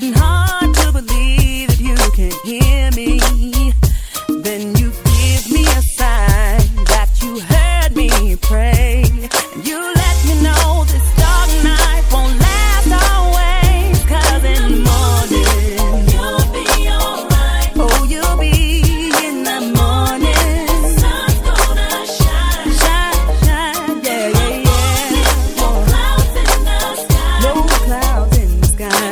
getting hard to believe that you can hear me. Then you give me a sign that you heard me pray. And you let me know this dark night won't last always. 'Cause in the morning you'll be alright. Oh, you'll be in the morning. The sun's gonna shine, shine, shine, yeah, yeah, yeah. No clouds in the sky. No clouds in the sky.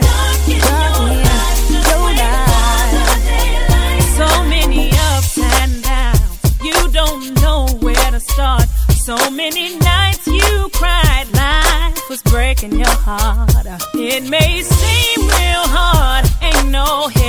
So many nights you cried, life was breaking your heart. It may seem real hard, ain't no